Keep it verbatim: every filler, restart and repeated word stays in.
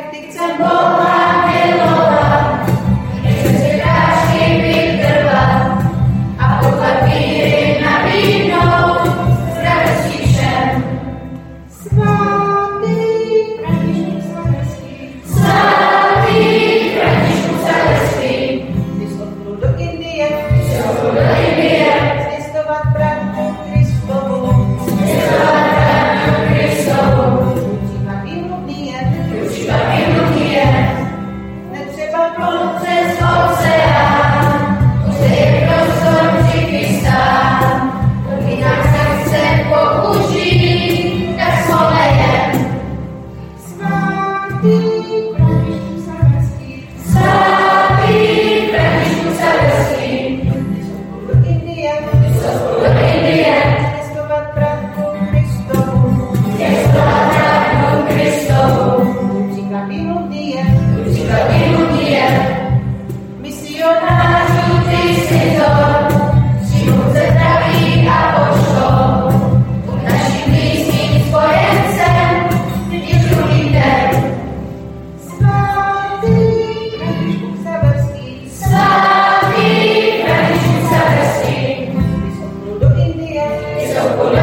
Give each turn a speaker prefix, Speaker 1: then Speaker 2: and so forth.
Speaker 1: ty chcem Boha milovat, nechce překážky vytrvat a podle víry nabídnout zdraví všem. Svatý Františku Xaverský, svatý Františku Xaverský, ty jsi odplul do Indie, ty jsi odplul do Indie, zvěstovat pravdu Kristovu, zvěstovat pravdu Kristovu, využívat výmluvný jen, využívat výmluvný jen, netřeba plout přes oceán, už je prostor přichystán, pokud nás chce použít, tak jsme jen. Svatý Františku Xaverský, svatý Františku Xaverský, ty jsi odplul do Indie, ty jsi odplul do Indie, zvěstovat pravdu Kristovu, zvěstovat pravdu Kristovu, využívat výmluvný jen, využívat výmluvný jen, misionářů ty jsi vzor, přímůvce zdraví a poštou, buď naším blízkým spojencem i druhý den. Svatý Františku Xaverský, svatý Františku Xaverský, ty jsi odplul do Indie, ty jsi odplul do